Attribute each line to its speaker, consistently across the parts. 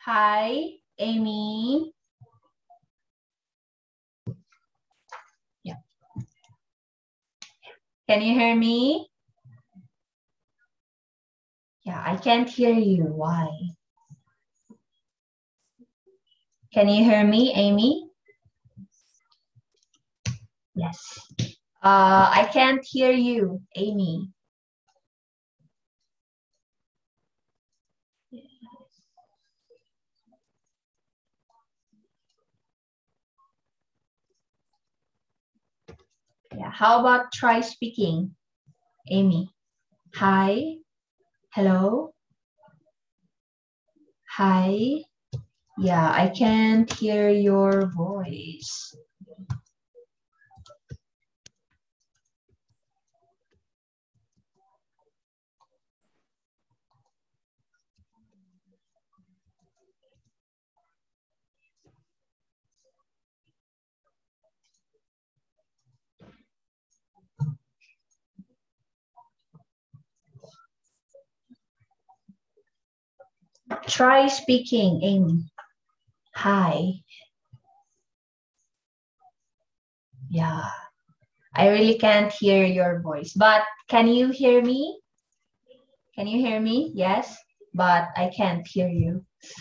Speaker 1: Hi, Amy. Yeah. Can you hear me? Yeah, I can't hear you. Why? Can you hear me, Amy? Yes. I can't hear you, Amy. Yeah. How about try speaking, Amy? Hi. Hello. Hi. Yeah, I can't hear your voice. Try speaking, Amy. Hi. Yeah, I really can't hear your voice, but can you hear me? Can you hear me? Yes, but I can't hear you.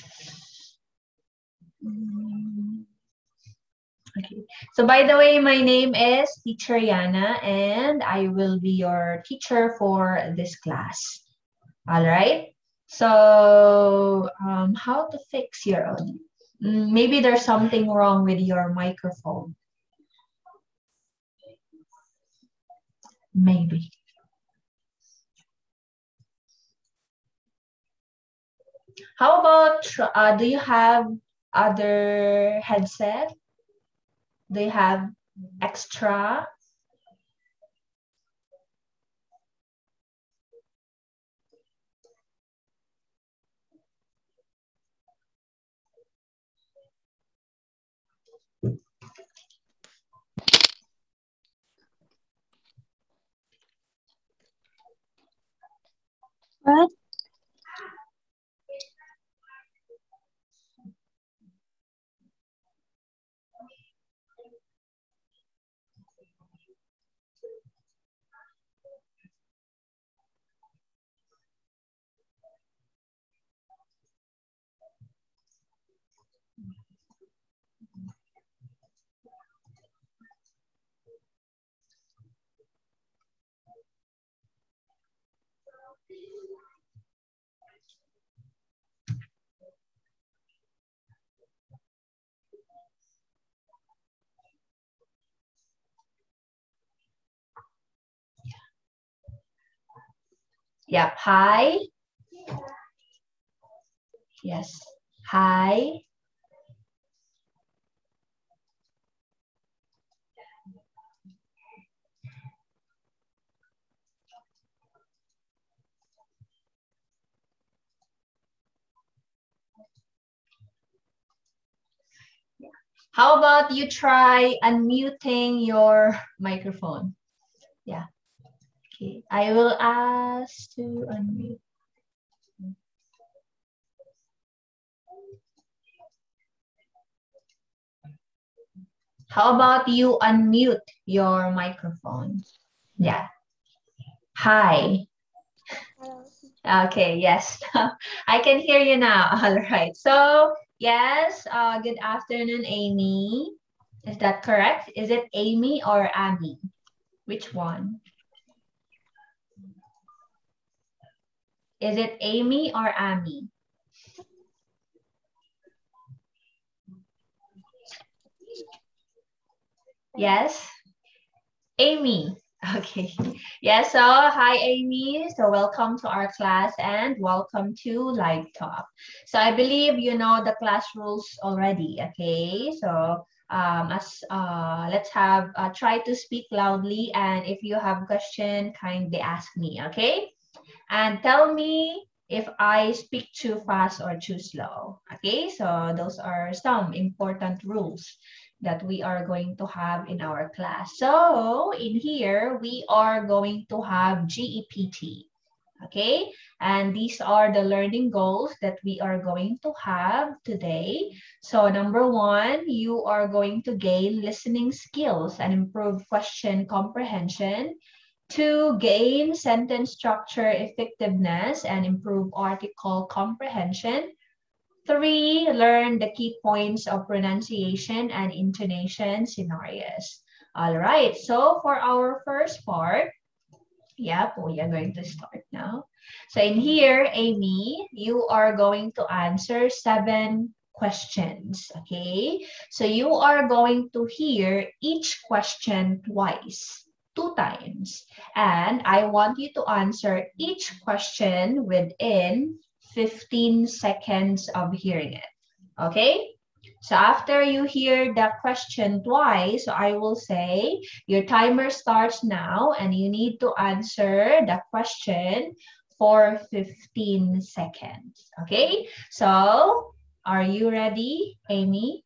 Speaker 1: Okay. So by the way, my name is Teacher Yana, and I will be your teacher for this class. All right. So how to fix your audio? Maybe there's something wrong with your microphone. Maybe. How about do you have other headset? Do you have extra?
Speaker 2: What?
Speaker 1: Yep. Hi. Yes. Hi. How about you try unmuting your microphone? Yeah. Okay. I will ask to unmute. How about you unmute your microphone? Yeah. Hi.
Speaker 2: Hello.
Speaker 1: Okay, yes. I can hear you now. All right. So, yes, good afternoon, Amy. Is that correct? Is it Amy or Abby? Which one? Is it Amy or Amy? Yes, Amy. Okay. Yeah, so hi Amy. So welcome to our class and welcome to Live Talk. So I believe you know the class rules already, okay? So as let's have try to speak loudly, and if you have question, kindly ask me, okay? And tell me if I speak too fast or too slow. Okay, so those are some important rules that we are going to have in our class. So in here, we are going to have GEPT. Okay, and these are the learning goals that we are going to have today. So number one, you are going to gain listening skills and improve question comprehension. Two, gain sentence structure effectiveness and improve article comprehension. Three, learn the key points of pronunciation and intonation scenarios. All right, so for our first part, yep, we are going to start now. So in here, Amy, you are going to answer 7 questions, okay? So you are going to hear each question twice, 2 times. And I want you to answer each question within 15 seconds of hearing it, okay? So after you hear the question twice, I will say your timer starts now and you need to answer the question for 15 seconds. Okay, so are you ready, Amy?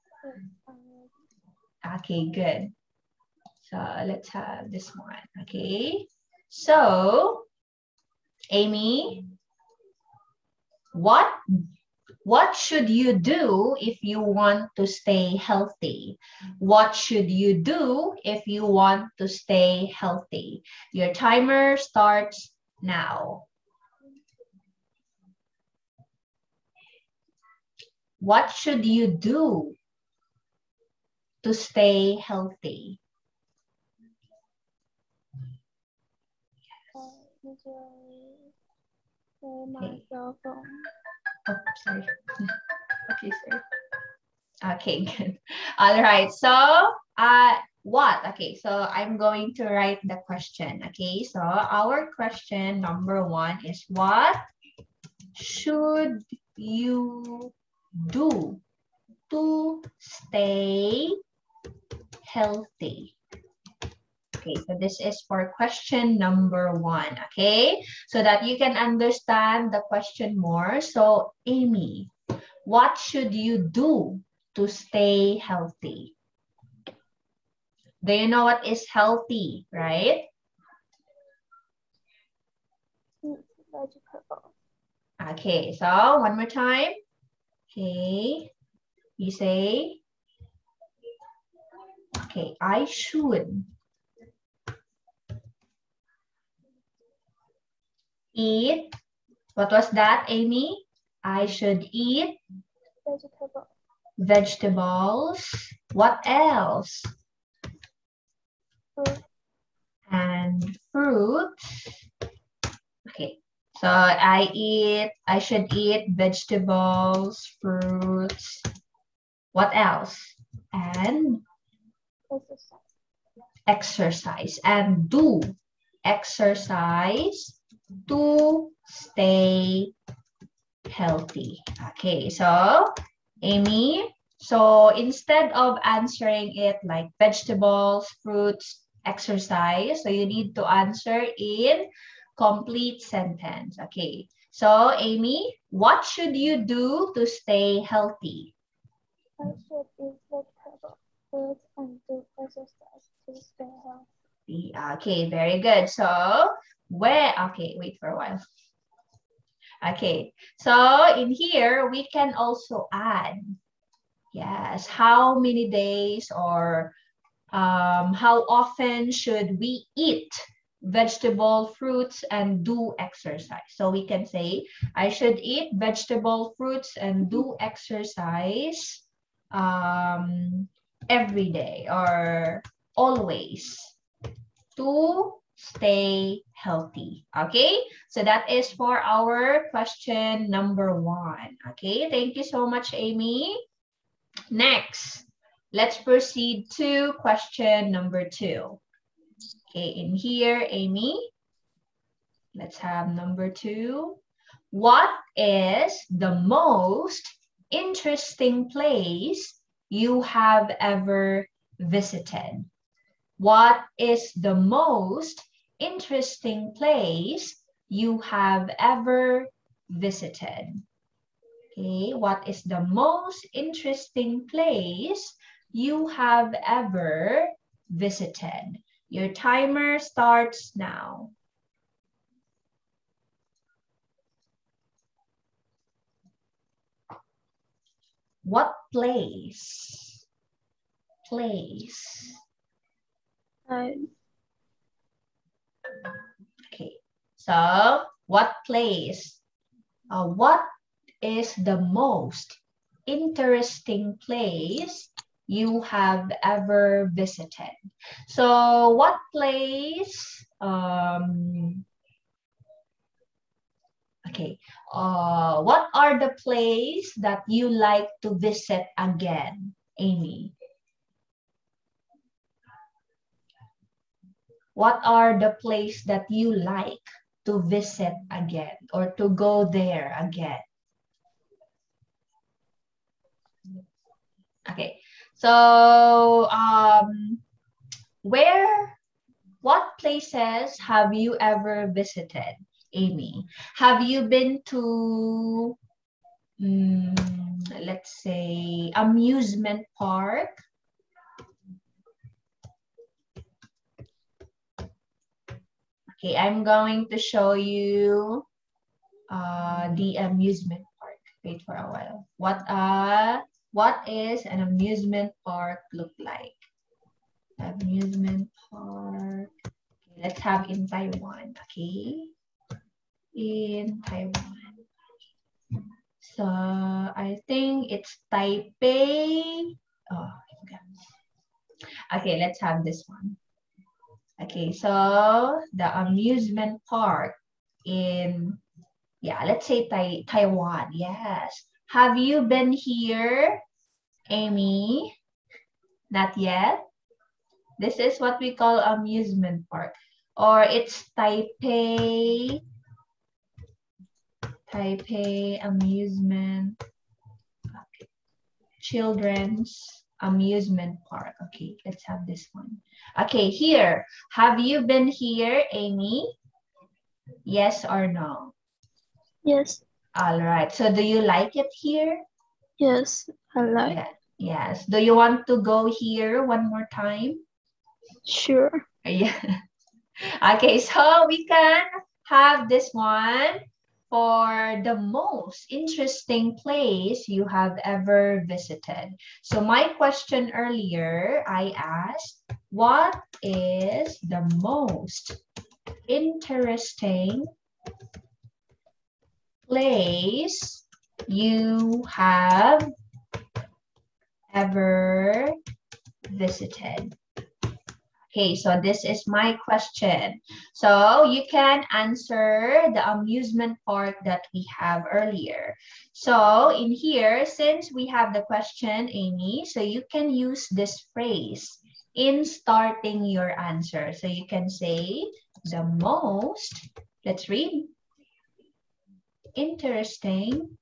Speaker 1: Okay, good. So let's have this one. Okay, so Amy, what should you do if you want to stay healthy? What should you do if you want to stay healthy? Your timer starts now. What should you do to stay healthy?
Speaker 2: My cell phone.
Speaker 1: Oh, sorry. Okay, sorry. Okay, good. All right. So, what? Okay, so I'm going to write the question. Okay, so our question number 1 is what should you do to stay healthy? Okay, so this is for question number 1, okay? So that you can understand the question more. So, Amy, what should you do to stay healthy? Do you know what is healthy, right?
Speaker 2: Vegetable.
Speaker 1: Okay, so one more time. Okay, you say, okay, I should eat. What was that, Amy? I should eat
Speaker 2: Vegetable.
Speaker 1: vegetables. What else?
Speaker 2: Fruit.
Speaker 1: And fruits. Okay, so I should eat vegetables, fruits. What else? And exercise. And do exercise to stay healthy. Okay, so Amy, so instead of answering it like vegetables, fruits, exercise, so you need to answer in complete sentence. Okay, so Amy, what should you do to stay healthy?
Speaker 2: I should eat vegetable, fruit, and do exercise to stay healthy.
Speaker 1: Okay, very good. So okay, wait for a while. Okay, so in here, we can also add, yes, how many days or how often should we eat vegetable, fruits, and do exercise? So we can say, I should eat vegetable, fruits, and do exercise every day or always to stay healthy. Okay, so that is for our question number 1. Okay, thank you so much, Amy. Next, let's proceed to question number 2. Okay, in here, Amy, let's have number 2. What is the most interesting place you have ever visited? What is the most interesting place you have ever visited? Okay, what is the most interesting place you have ever visited? Your timer starts now. What place? Place. Okay. So, what place? What is the most interesting place you have ever visited? So, what place? Okay. What are the places that you like to visit again, Amy? What are the places that you like to visit again or to go there again? Okay. So, what places have you ever visited, Amy? Have you been to, let's say, amusement park? Okay, I'm going to show you the amusement park. Wait for a while. What is an amusement park look like? Amusement park. Okay, let's have in Taiwan. Okay, in Taiwan. So I think it's Taipei. Oh, I forgot. Okay, let's have this one. Okay, so the amusement park in, yeah, let's say Taiwan. Yes. Have you been here, Amy? Not yet. This is what we call amusement park. Or it's Taipei amusement, okay. Children's amusement park. Okay, let's have this one. Okay, here. Have you been here, Amy? Yes or no?
Speaker 2: Yes.
Speaker 1: All right. So do you like it here?
Speaker 2: Yes, I like.
Speaker 1: Yeah. Yes. Do you want to go here one more time?
Speaker 2: Sure.
Speaker 1: Yeah. Okay, so we can have this one for the most interesting place you have ever visited. So my question earlier, I asked, what is the most interesting place you have ever visited? Okay, so this is my question. So you can answer the amusement park that we have earlier. So in here, since we have the question, Amy, so you can use this phrase in starting your answer. So you can say the most, let's read, interesting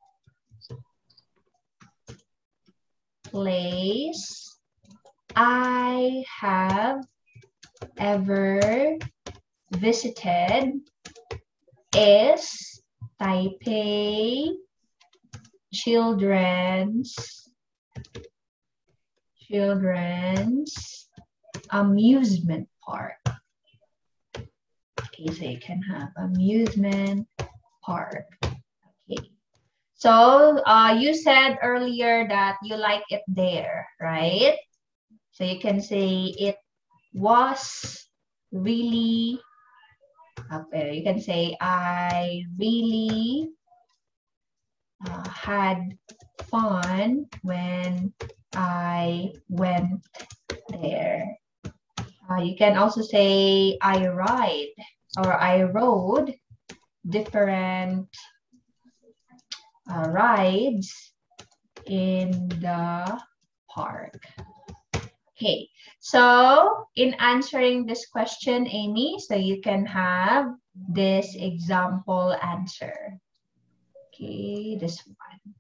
Speaker 1: place I have ever visited is Taipei Children's Amusement Park. Okay, so you can have amusement park. Okay. So you said earlier that you like it there, right? So you can say it was really, okay, you can say I really had fun when I went there. You can also say I rode different rides in the park. Okay, so in answering this question, Amy, so you can have this example answer. Okay, this one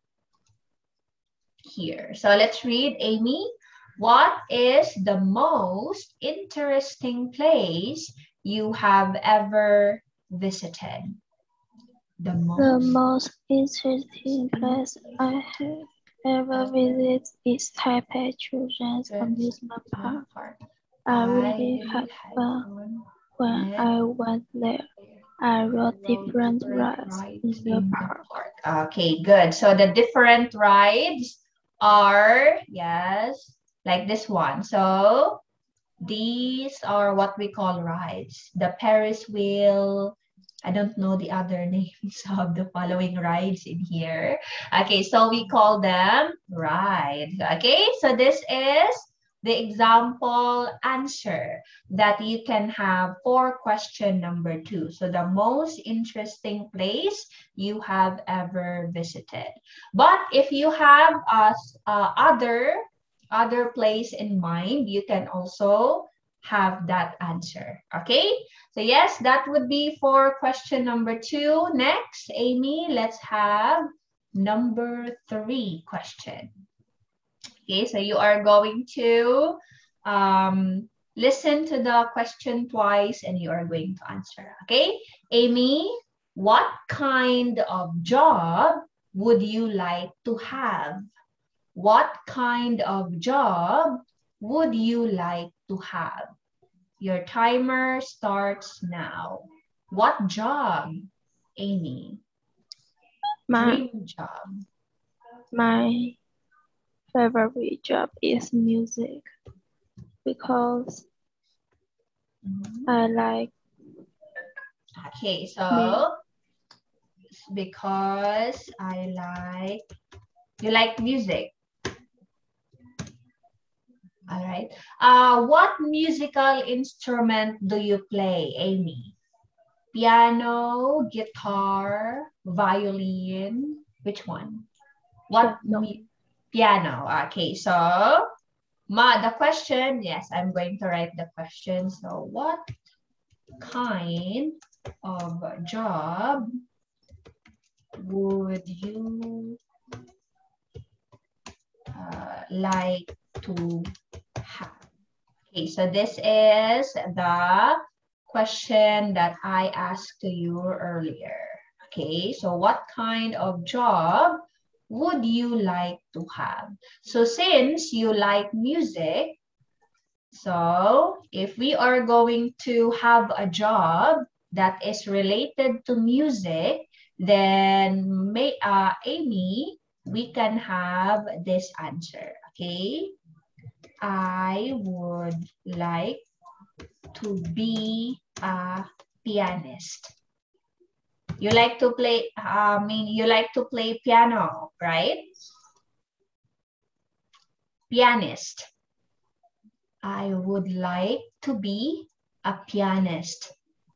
Speaker 1: here. So let's read, Amy. What is the most interesting place you have ever visited? The
Speaker 2: most interesting place I have ever visited is Taipei Children's Amusement Park. I really had fun when I went there. I rode different rides in the park.
Speaker 1: Okay, good. So the different rides are, yes, like this one. So these are what we call rides. The Ferris wheel. I don't know the other names of the following rides in here. Okay, so we call them rides. Okay, so this is the example answer that you can have for question number 2. So the most interesting place you have ever visited. But if you have other place in mind, you can also have that answer. Okay, so yes, that would be for question number 2. Next, Amy, let's have number 3 question. Okay, so you are going to listen to the question twice and you are going to answer. Okay, Amy, what kind of job would you like to have? What kind of job would you like to have? Your timer starts now. What job, Amy? Dream job.
Speaker 2: My favorite job is music because I like.
Speaker 1: Okay, so because you like music. All right. What musical instrument do you play, Amy? Piano, guitar, violin. Which one? What? Piano. Okay, so the question, yes, I'm going to write the question. So what kind of job would you like to have? Okay, so this is the question that I asked to you earlier. Okay, so what kind of job would you like to have? So since you like music, so if we are going to have a job that is related to music, then Amy, we can have this answer, okay? I would like to be a pianist. You like to play, you like to play piano, right? Pianist. I would like to be a pianist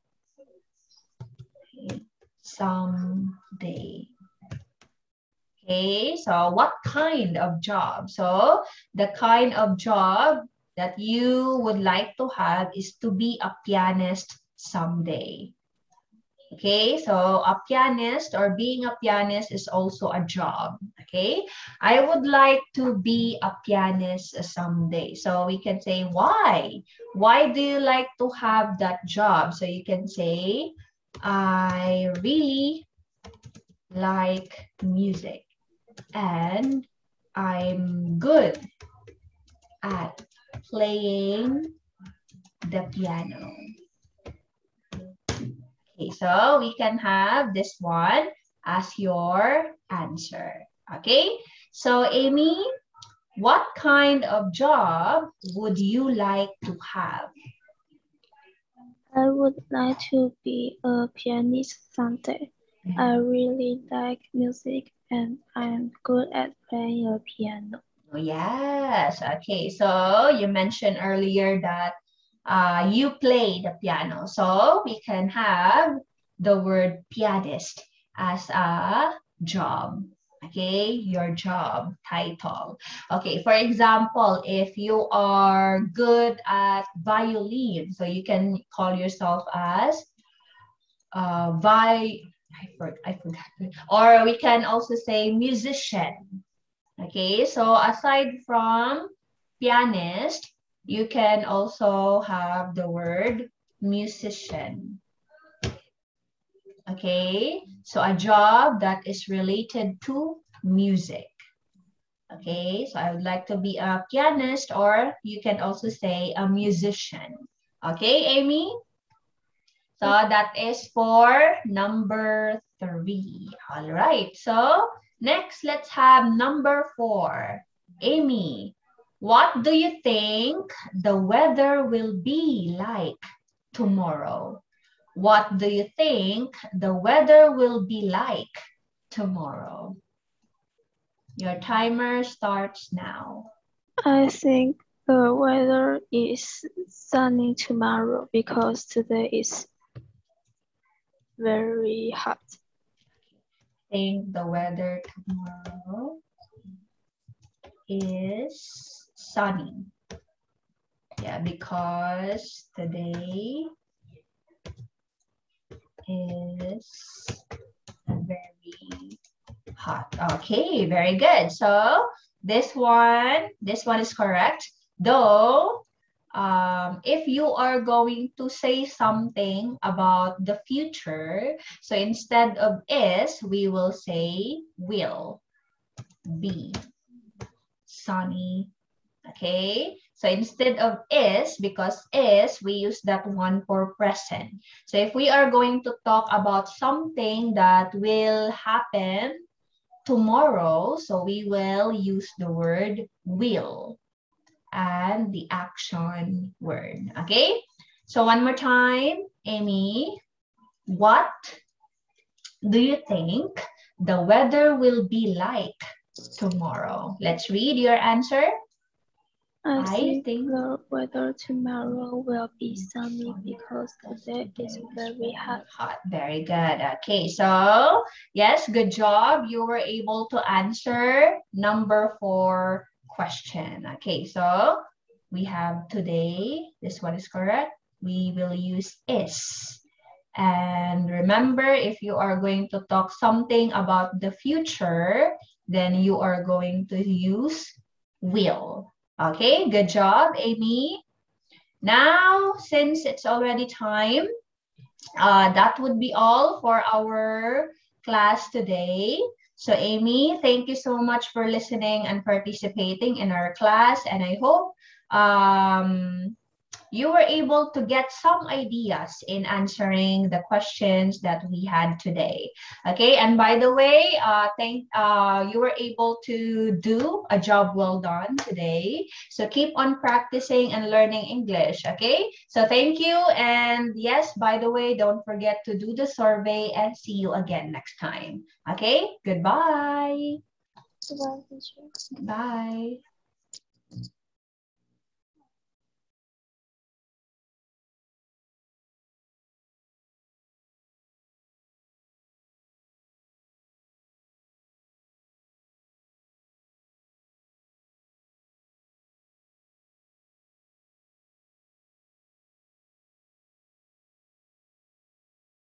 Speaker 1: someday. Okay, so what kind of job? So the kind of job that you would like to have is to be a pianist someday. Okay, so a pianist or being a pianist is also a job. Okay, I would like to be a pianist someday. So we can say, why? Why do you like to have that job? So you can say, I really like music and I'm good at playing the piano. Okay, so we can have this one as your answer. Okay, so Amy, what kind of job would you like to have?
Speaker 2: I would like to be a pianist someday. I really like music and I'm good at playing a piano.
Speaker 1: Oh, yes, okay, so you mentioned earlier that you play the piano. So we can have the word pianist as a job. Okay, your job title. Okay, for example, if you are good at violin, so you can call yourself as I forgot. Or we can also say musician. Okay, so aside from pianist, you can also have the word musician. Okay, so a job that is related to music. Okay, so I would like to be a pianist, or you can also say a musician. Okay, Amy? So that is for number 3. All right, so next let's have number 4. Amy, what do you think the weather will be like tomorrow? What do you think the weather will be like tomorrow? Your timer starts now.
Speaker 2: I think the weather is sunny tomorrow because today is very hot.
Speaker 1: I think the weather tomorrow is sunny. Yeah, because today is very hot. Okay, very good. So this one is correct. Though, if you are going to say something about the future, so instead of is, we will say will be sunny. Okay, so instead of is, because is, we use that one for present. So if we are going to talk about something that will happen tomorrow, so we will use the word will and the action word. Okay, so one more time, Amy, what do you think the weather will be like tomorrow? Let's read your answer.
Speaker 2: I think the weather tomorrow will be sunny because today is very hot.
Speaker 1: Very good. Okay, so yes, good job. You were able to answer number 4 question. Okay, so we have today. This one is correct. We will use is. And remember, if you are going to talk something about the future, then you are going to use will. Okay, good job, Amy. Now, since it's already time, that would be all for our class today. So Amy, thank you so much for listening and participating in our class. And I hope you were able to get some ideas in answering the questions that we had today. Okay, and by the way, you were able to do a job well done today. So keep on practicing and learning English. Okay, so thank you. And yes, by the way, don't forget to do the survey and see you again next time. Okay, goodbye.
Speaker 2: Goodbye, teacher.
Speaker 1: Bye.